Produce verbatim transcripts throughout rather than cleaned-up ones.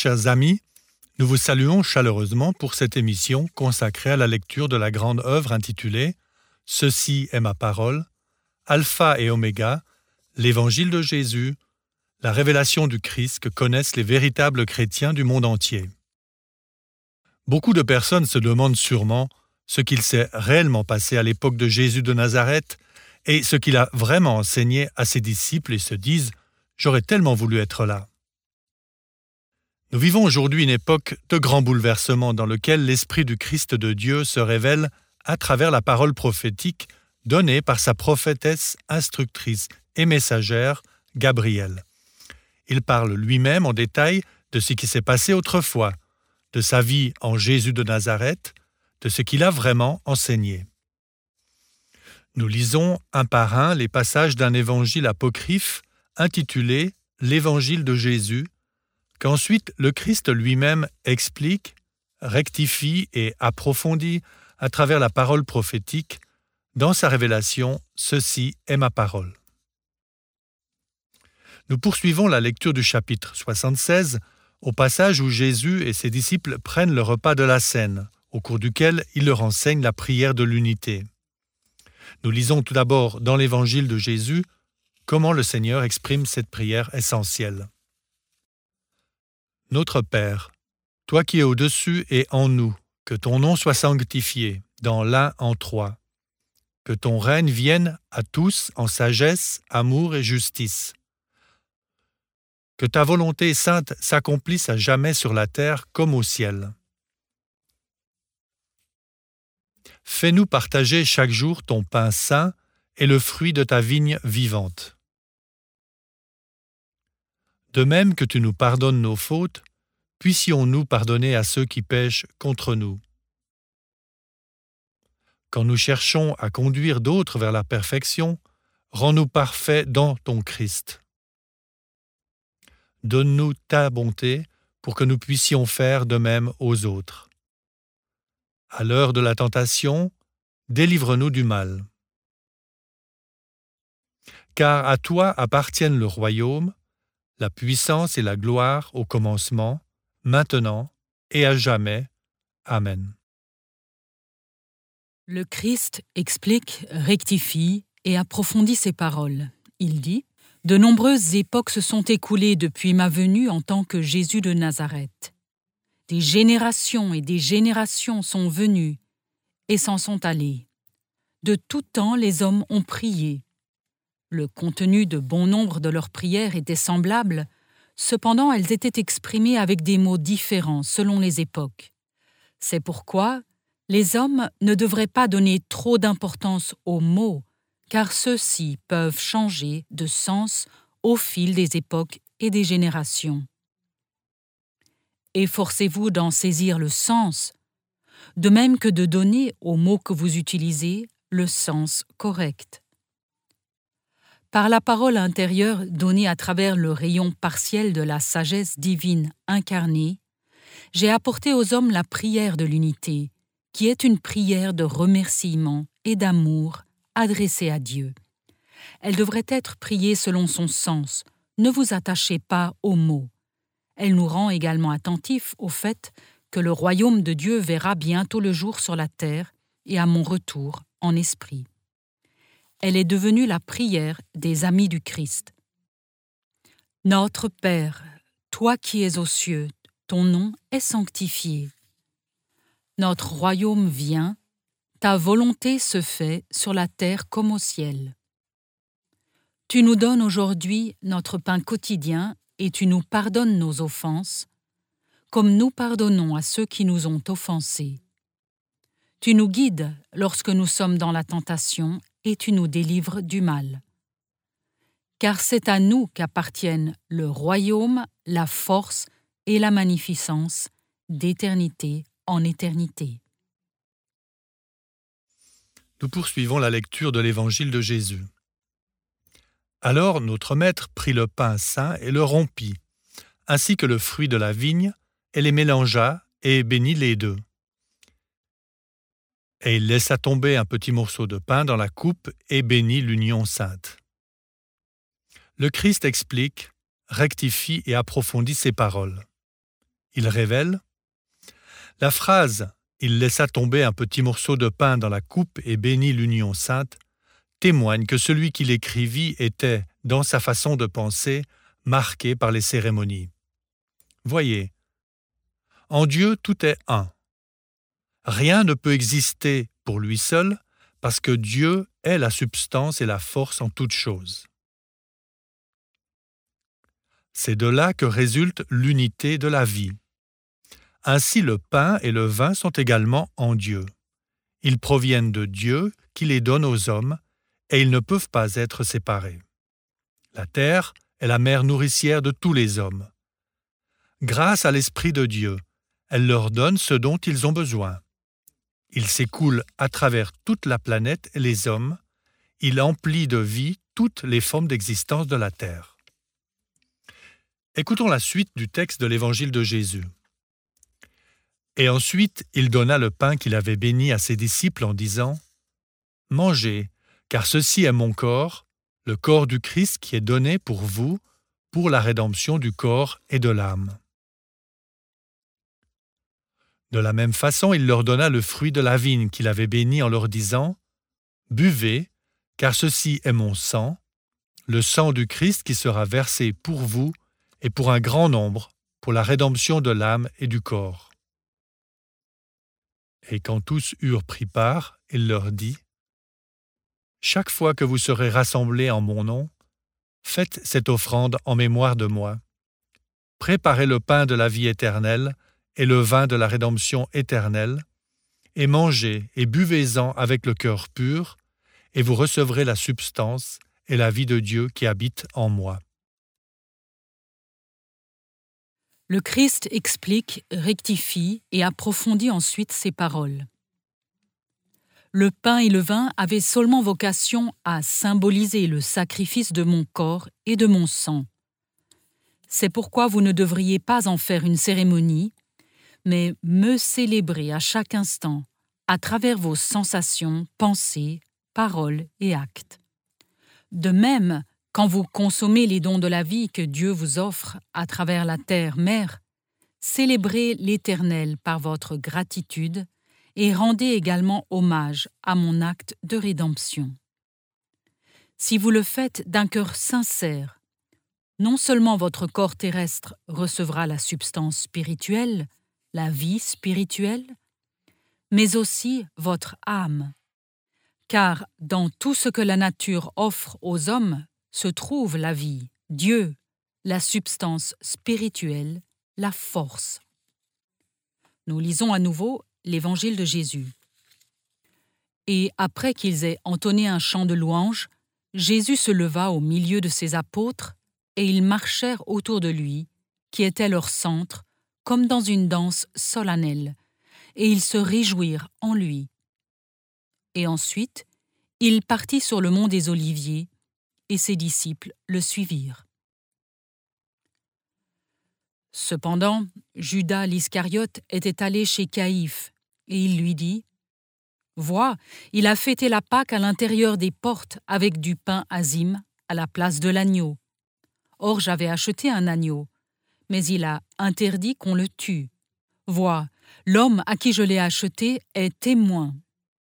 chers amis, nous vous saluons chaleureusement pour cette émission consacrée à la lecture de la grande œuvre intitulée « Ceci est ma parole », Alpha et Oméga, l'Évangile de Jésus, la révélation du Christ que connaissent les véritables chrétiens du monde entier. Beaucoup de personnes se demandent sûrement ce qu'il s'est réellement passé à l'époque de Jésus de Nazareth et ce qu'il a vraiment enseigné à ses disciples et se disent « J'aurais tellement voulu être là ». Nous vivons aujourd'hui une époque de grands bouleversements dans lequel l'Esprit du Christ de Dieu se révèle à travers la parole prophétique donnée par sa prophétesse, instructrice et messagère, Gabrielle. Il parle lui-même en détail de ce qui s'est passé autrefois, de sa vie en Jésus de Nazareth, de ce qu'il a vraiment enseigné. Nous lisons un par un les passages d'un évangile apocryphe intitulé « L'Évangile de Jésus », qu'ensuite le Christ lui-même explique, rectifie et approfondit à travers la parole prophétique dans sa révélation « Ceci est ma parole ». Nous poursuivons la lecture du chapitre soixante-seize au passage où Jésus et ses disciples prennent le repas de la Cène, au cours duquel il leur enseigne la prière de l'unité. Nous lisons tout d'abord dans l'Évangile de Jésus comment le Seigneur exprime cette prière essentielle. Notre Père, toi qui es au-dessus et en nous, que ton nom soit sanctifié, dans l'un en trois. Que ton règne vienne à tous en sagesse, amour et justice. Que ta volonté sainte s'accomplisse à jamais sur la terre comme au ciel. Fais-nous partager chaque jour ton pain saint et le fruit de ta vigne vivante. De même que tu nous pardonnes nos fautes, puissions-nous pardonner à ceux qui pêchent contre nous. Quand nous cherchons à conduire d'autres vers la perfection, rends-nous parfaits dans ton Christ. Donne-nous ta bonté pour que nous puissions faire de même aux autres. À l'heure de la tentation, délivre-nous du mal. Car à toi appartiennent le royaume, la puissance et la gloire au commencement, maintenant et à jamais. Amen. Le Christ explique, rectifie et approfondit ses paroles. Il dit « De nombreuses époques se sont écoulées depuis ma venue en tant que Jésus de Nazareth. Des générations et des générations sont venues et s'en sont allées. De tout temps, les hommes ont prié. Le contenu de bon nombre de leurs prières était semblable, cependant elles étaient exprimées avec des mots différents selon les époques. C'est pourquoi les hommes ne devraient pas donner trop d'importance aux mots, car ceux-ci peuvent changer de sens au fil des époques et des générations. Efforcez-vous d'en saisir le sens, de même que de donner aux mots que vous utilisez le sens correct. Par la parole intérieure donnée à travers le rayon partiel de la sagesse divine incarnée, j'ai apporté aux hommes la prière de l'unité, qui est une prière de remerciement et d'amour adressée à Dieu. Elle devrait être priée selon son sens. Ne vous attachez pas aux mots. Elle nous rend également attentifs au fait que le royaume de Dieu verra bientôt le jour sur la terre et à mon retour en esprit. Elle est devenue la prière des amis du Christ. Notre Père, toi qui es aux cieux, ton nom est sanctifié. Notre royaume vient, ta volonté se fait sur la terre comme au ciel. Tu nous donnes aujourd'hui notre pain quotidien et tu nous pardonnes nos offenses, comme nous pardonnons à ceux qui nous ont offensés. Tu nous guides lorsque nous sommes dans la tentation et tu nous délivres du mal. Car c'est à nous qu'appartiennent le royaume, la force et la magnificence d'éternité en éternité. Nous poursuivons la lecture de l'Évangile de Jésus. Alors notre Maître prit le pain saint et le rompit, ainsi que le fruit de la vigne, et les mélangea et bénit les deux. Et il laissa tomber un petit morceau de pain dans la coupe et bénit l'union sainte. Le Christ explique, rectifie et approfondit ses paroles. il révèle. La phrase « Il laissa tomber un petit morceau de pain dans la coupe et bénit l'union sainte » témoigne que celui qui l'écrivit était, dans sa façon de penser, marqué par les cérémonies. Voyez, en Dieu tout est un. Rien ne peut exister pour lui seul parce que Dieu est la substance et la force en toutes choses. C'est de là que résulte l'unité de la vie. Ainsi le pain et le vin sont également en Dieu. Ils proviennent de Dieu qui les donne aux hommes et ils ne peuvent pas être séparés. La terre est la mère nourricière de tous les hommes. Grâce à l'Esprit de Dieu, elle leur donne ce dont ils ont besoin. Il s'écoule à travers toute la planète et les hommes. Il emplit de vie toutes les formes d'existence de la terre. Écoutons la suite du texte de l'Évangile de Jésus. Et ensuite, il donna le pain qu'il avait béni à ses disciples en disant « Mangez, car ceci est mon corps, le corps du Christ qui est donné pour vous, pour la rédemption du corps et de l'âme. » De la même façon, il leur donna le fruit de la vigne qu'il avait béni en leur disant « Buvez, car ceci est mon sang, le sang du Christ qui sera versé pour vous et pour un grand nombre, pour la rédemption de l'âme et du corps. » Et quand tous eurent pris part, il leur dit « Chaque fois que vous serez rassemblés en mon nom, faites cette offrande en mémoire de moi. Préparez le pain de la vie éternelle et le vin de la rédemption éternelle, et mangez et buvez-en avec le cœur pur, et vous recevrez la substance et la vie de Dieu qui habite en moi. » Le Christ explique, rectifie et approfondit ensuite ses paroles. Le pain et le vin avaient seulement vocation à symboliser le sacrifice de mon corps et de mon sang. C'est pourquoi vous ne devriez pas en faire une cérémonie, mais me célébrer à chaque instant, à travers vos sensations, pensées, paroles et actes. De même, quand vous consommez les dons de la vie que Dieu vous offre à travers la terre-mère, célébrez l'Éternel par votre gratitude et rendez également hommage à mon acte de rédemption. Si vous le faites d'un cœur sincère, non seulement votre corps terrestre recevra la substance spirituelle, la vie spirituelle, mais aussi votre âme. Car dans tout ce que la nature offre aux hommes se trouve la vie, Dieu, la substance spirituelle, la force. Nous lisons à nouveau l'Évangile de Jésus. Et après qu'ils aient entonné un chant de louange, Jésus se leva au milieu de ses apôtres et ils marchèrent autour de lui, qui était leur centre, comme dans une danse solennelle, et ils se réjouirent en lui. Et ensuite, il partit sur le mont des Oliviers, et ses disciples le suivirent. Cependant, Judas l'Iscariote était allé chez Caïphe, et il lui dit « Vois, il a fêté la Pâque à l'intérieur des portes avec du pain azime à la place de l'agneau. Or j'avais acheté un agneau, mais il a interdit qu'on le tue. Vois, l'homme à qui je l'ai acheté est témoin. »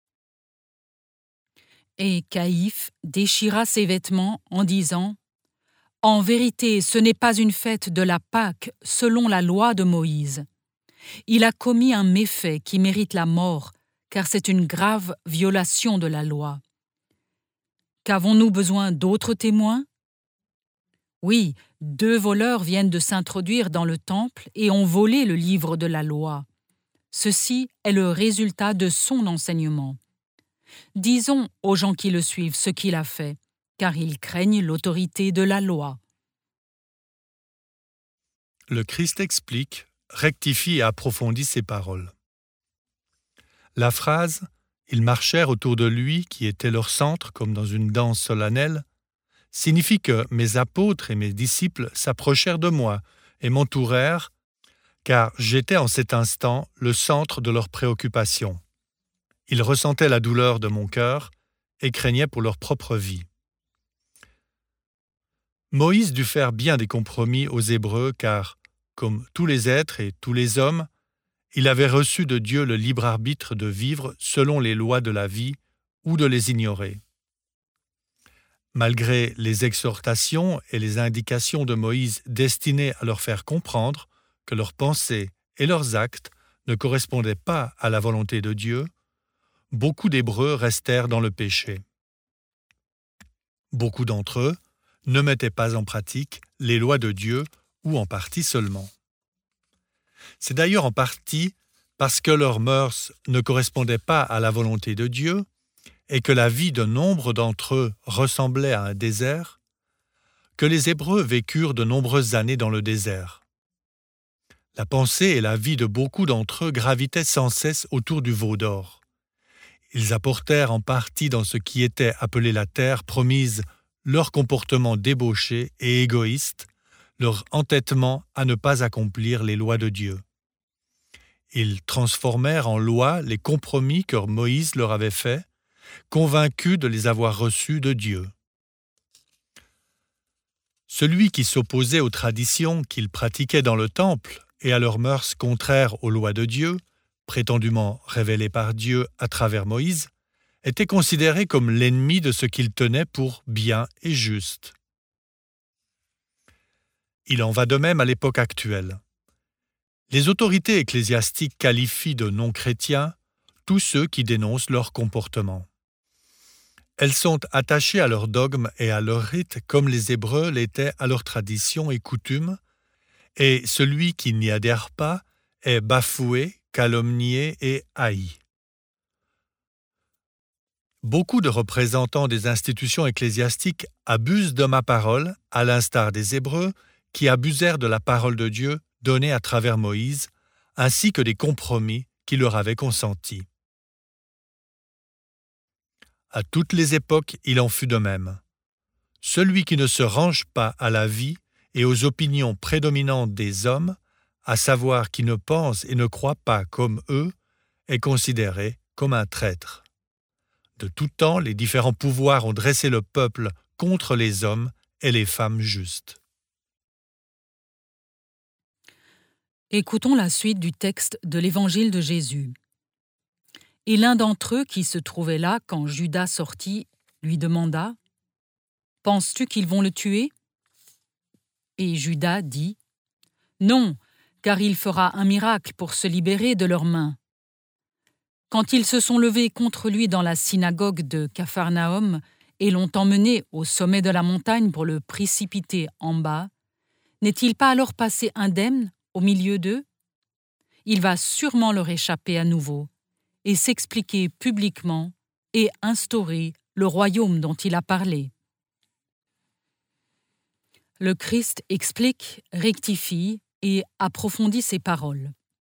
Et Caïphe déchira ses vêtements en disant « En vérité, ce n'est pas une fête de la Pâque selon la loi de Moïse. Il a commis un méfait qui mérite la mort, car c'est une grave violation de la loi. Qu'avons-nous besoin d'autres témoins? Oui, deux voleurs viennent de s'introduire dans le temple et ont volé le livre de la loi. Ceci est le résultat de son enseignement. Disons aux gens qui le suivent ce qu'il a fait, car ils craignent l'autorité de la loi. » Le Christ explique, rectifie et approfondit ses paroles. La phrase « Ils marchèrent autour de lui, qui était leur centre, comme dans une danse solennelle » signifie que mes apôtres et mes disciples s'approchèrent de moi et m'entourèrent, car j'étais en cet instant le centre de leurs préoccupations. Ils ressentaient la douleur de mon cœur et craignaient pour leur propre vie. Moïse dut faire bien des compromis aux Hébreux, car, comme tous les êtres et tous les hommes, il avait reçu de Dieu le libre arbitre de vivre selon les lois de la vie ou de les ignorer. Malgré les exhortations et les indications de Moïse destinées à leur faire comprendre que leurs pensées et leurs actes ne correspondaient pas à la volonté de Dieu, beaucoup d'Hébreux restèrent dans le péché. Beaucoup d'entre eux ne mettaient pas en pratique les lois de Dieu ou en partie seulement. C'est d'ailleurs en partie parce que leurs mœurs ne correspondaient pas à la volonté de Dieu et que la vie de nombre d'entre eux ressemblait à un désert, que les Hébreux vécurent de nombreuses années dans le désert. La pensée et la vie de beaucoup d'entre eux gravitaient sans cesse autour du veau d'or. Ils apportèrent en partie dans ce qui était appelé la terre promise leur comportement débauché et égoïste, leur entêtement à ne pas accomplir les lois de Dieu. Ils transformèrent en loi les compromis que Moïse leur avait faits, convaincus de les avoir reçus de Dieu. Celui qui s'opposait aux traditions qu'ils pratiquaient dans le temple et à leurs mœurs contraires aux lois de Dieu, prétendument révélées par Dieu à travers Moïse, était considéré comme l'ennemi de ce qu'il tenait pour bien et juste. Il en va de même à l'époque actuelle. Les autorités ecclésiastiques qualifient de non-chrétiens tous ceux qui dénoncent leur comportement. Elles sont attachées à leurs dogmes et à leurs rites comme les Hébreux l'étaient à leurs traditions et coutumes, et celui qui n'y adhère pas est bafoué, calomnié et haï. Beaucoup de représentants des institutions ecclésiastiques abusent de ma parole, à l'instar des Hébreux, qui abusèrent de la parole de Dieu donnée à travers Moïse, ainsi que des compromis qui leur avaient consentis. À toutes les époques, il en fut de même. Celui qui ne se range pas à la vie et aux opinions prédominantes des hommes, à savoir qui ne pense et ne croit pas comme eux, est considéré comme un traître. De tout temps, les différents pouvoirs ont dressé le peuple contre les hommes et les femmes justes. Écoutons la suite du texte de l'Évangile de Jésus. Et l'un d'entre eux qui se trouvait là quand Judas sortit lui demanda « Penses-tu qu'ils vont le tuer ?» Et Judas dit « Non, car il fera un miracle pour se libérer de leurs mains. » Quand ils se sont levés contre lui dans la synagogue de Capharnaüm et l'ont emmené au sommet de la montagne pour le précipiter en bas, n'est-il pas alors passé indemne au milieu d'eux ? Il va sûrement leur échapper à nouveau et s'expliquer publiquement et instaurer le royaume dont il a parlé. Le Christ explique, rectifie et approfondit ses paroles.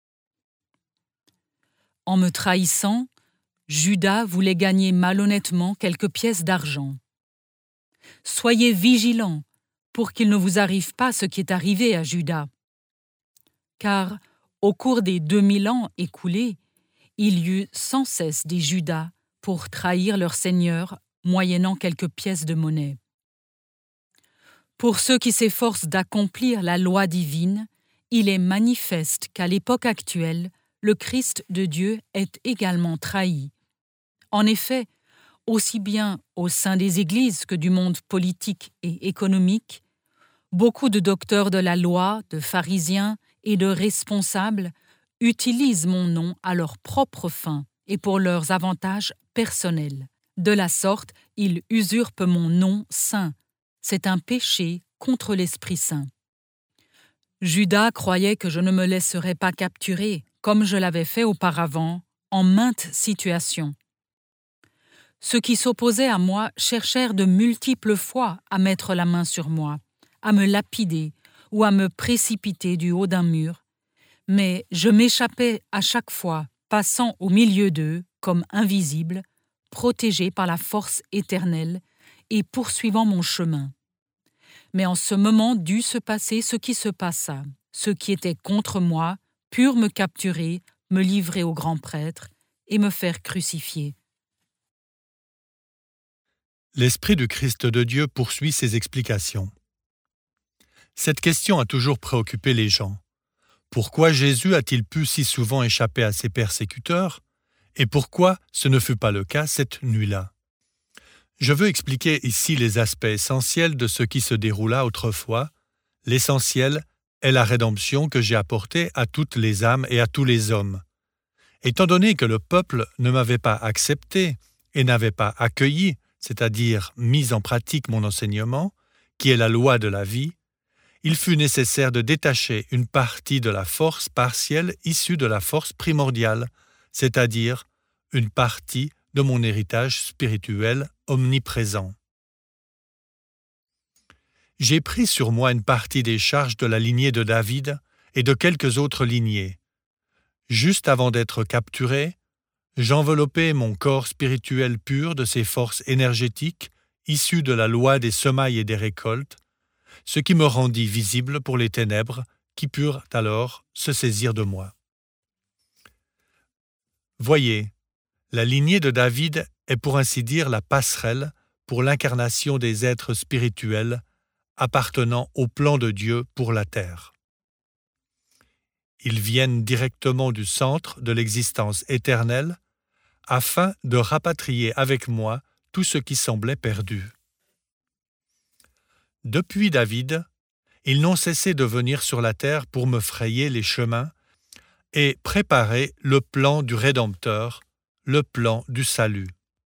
En me trahissant, Judas voulait gagner malhonnêtement quelques pièces d'argent. Soyez vigilants pour qu'il ne vous arrive pas ce qui est arrivé à Judas. Car, au cours des deux mille ans écoulés, il y eut sans cesse des Judas pour trahir leur Seigneur, moyennant quelques pièces de monnaie. Pour ceux qui s'efforcent d'accomplir la loi divine, il est manifeste qu'à l'époque actuelle, le Christ de Dieu est également trahi. En effet, aussi bien au sein des églises que du monde politique et économique, beaucoup de docteurs de la loi, de pharisiens et de responsables utilisent mon nom à leurs propres fins et pour leurs avantages personnels. De la sorte, ils usurpent mon nom saint. C'est un péché contre l'Esprit Saint. Judas croyait que je ne me laisserais pas capturer, comme je l'avais fait auparavant, en maintes situations. Ceux qui s'opposaient à moi cherchèrent de multiples fois à mettre la main sur moi, à me lapider ou à me précipiter du haut d'un mur, mais je m'échappais à chaque fois, passant au milieu d'eux comme invisible, protégé par la force éternelle et poursuivant mon chemin. Mais en ce moment dut se passer ce qui se passa. Ceux qui étaient contre moi purent me capturer, me livrer au grand prêtre et me faire crucifier. L'Esprit du Christ de Dieu poursuit ses explications. Cette question a toujours préoccupé les gens, Pourquoi Jésus a-t-il pu si souvent échapper à ses persécuteurs? Et pourquoi ce ne fut pas le cas cette nuit-là? Je veux expliquer ici les aspects essentiels de ce qui se déroula autrefois. L'essentiel est la rédemption que j'ai apportée à toutes les âmes et à tous les hommes. Étant donné que le peuple ne m'avait pas accepté et n'avait pas accueilli, c'est-à-dire mis en pratique mon enseignement, qui est la loi de la vie, il fut nécessaire de détacher une partie de la force partielle issue de la force primordiale, c'est-à-dire une partie de mon héritage spirituel omniprésent. J'ai pris sur moi une partie des charges de la lignée de David et de quelques autres lignées. Juste avant d'être capturé, j'enveloppais mon corps spirituel pur de ces forces énergétiques issues de la loi des semailles et des récoltes, ce qui me rendit visible pour les ténèbres qui purent alors se saisir de moi. Voyez, la lignée de David est pour ainsi dire la passerelle pour l'incarnation des êtres spirituels appartenant au plan de Dieu pour la terre. Ils viennent directement du centre de l'existence éternelle afin de rapatrier avec moi tout ce qui semblait perdu. Depuis David, ils n'ont cessé de venir sur la terre pour me frayer les chemins et préparer le plan du Rédempteur, le plan du salut.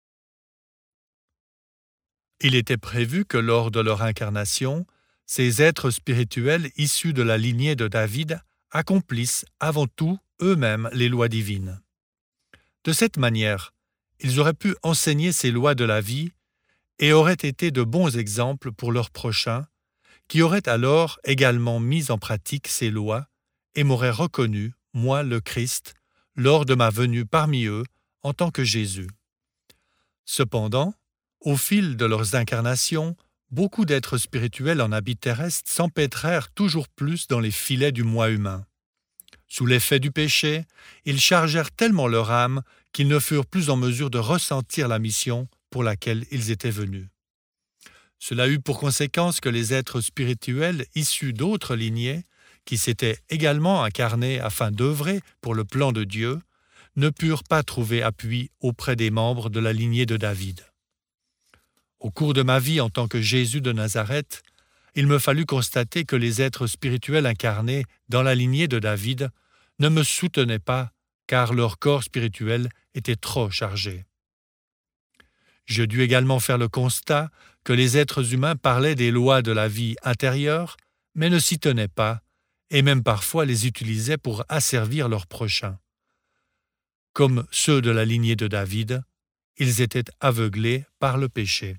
Il était prévu que lors de leur incarnation, ces êtres spirituels issus de la lignée de David accomplissent avant tout eux-mêmes les lois divines. De cette manière, ils auraient pu enseigner ces lois de la vie et auraient été de bons exemples pour leurs prochains, qui auraient alors également mis en pratique ces lois et m'auraient reconnu, moi le Christ, lors de ma venue parmi eux en tant que Jésus. Cependant, au fil de leurs incarnations, beaucoup d'êtres spirituels en habit terrestre s'empêtrèrent toujours plus dans les filets du moi humain. Sous l'effet du péché, ils chargèrent tellement leur âme qu'ils ne furent plus en mesure de ressentir la mission pour laquelle ils étaient venus. Cela eut pour conséquence que les êtres spirituels issus d'autres lignées, qui s'étaient également incarnés afin d'œuvrer pour le plan de Dieu, ne purent pas trouver appui auprès des membres de la lignée de David. Au cours de ma vie en tant que Jésus de Nazareth, il me fallut constater que les êtres spirituels incarnés dans la lignée de David ne me soutenaient pas car leur corps spirituel était trop chargé. Je dus également faire le constat que les êtres humains parlaient des lois de la vie intérieure, mais ne s'y tenaient pas, et même parfois les utilisaient pour asservir leurs prochains. Comme ceux de la lignée de David, ils étaient aveuglés par le péché.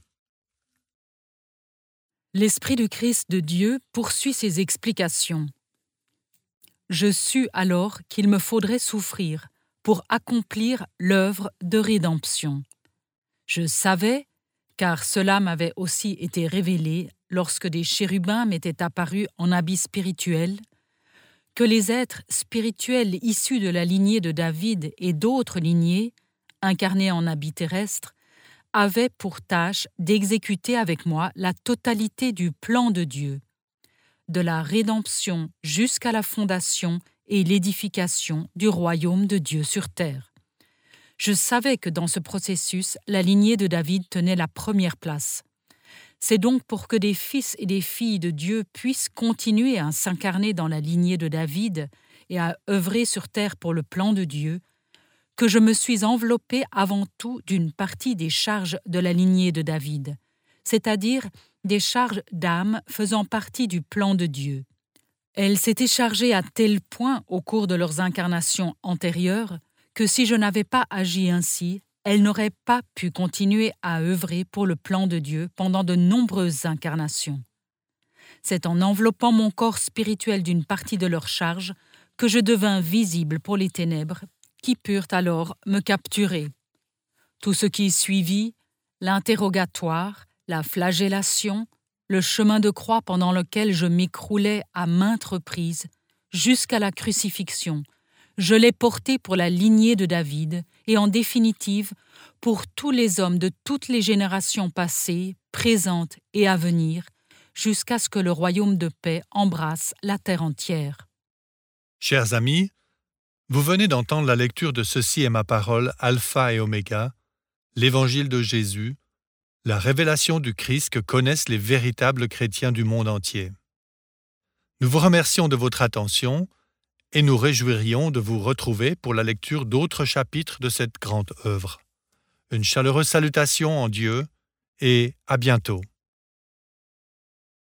L'Esprit du Christ de Dieu poursuit ses explications. Je sus alors qu'il me faudrait souffrir pour accomplir l'œuvre de rédemption. Je savais, car cela m'avait aussi été révélé lorsque des chérubins m'étaient apparus en habit spirituel, que les êtres spirituels issus de la lignée de David et d'autres lignées, incarnés en habit terrestre, avaient pour tâche d'exécuter avec moi la totalité du plan de Dieu, de la rédemption jusqu'à la fondation et l'édification du royaume de Dieu sur terre. Je savais que dans ce processus, la lignée de David tenait la première place. C'est donc pour que des fils et des filles de Dieu puissent continuer à s'incarner dans la lignée de David et à œuvrer sur terre pour le plan de Dieu, que je me suis enveloppée avant tout d'une partie des charges de la lignée de David, c'est-à-dire des charges d'âme faisant partie du plan de Dieu. Elles s'étaient chargées à tel point au cours de leurs incarnations antérieures que si je n'avais pas agi ainsi, elles n'auraient pas pu continuer à œuvrer pour le plan de Dieu pendant de nombreuses incarnations. C'est en enveloppant mon corps spirituel d'une partie de leurs charges que je devins visible pour les ténèbres, qui purent alors me capturer. Tout ce qui suivit, l'interrogatoire, la flagellation, le chemin de croix pendant lequel je m'écroulais à maintes reprises, jusqu'à la crucifixion, je l'ai porté pour la lignée de David et en définitive pour tous les hommes de toutes les générations passées, présentes et à venir, jusqu'à ce que le royaume de paix embrasse la terre entière. Chers amis, vous venez d'entendre la lecture de Ceci est ma parole, Alpha et Oméga, l'Évangile de Jésus, la révélation du Christ que connaissent les véritables chrétiens du monde entier. Nous vous remercions de votre attention et nous réjouirions de vous retrouver pour la lecture d'autres chapitres de cette grande œuvre. Une chaleureuse salutation en Dieu et à bientôt.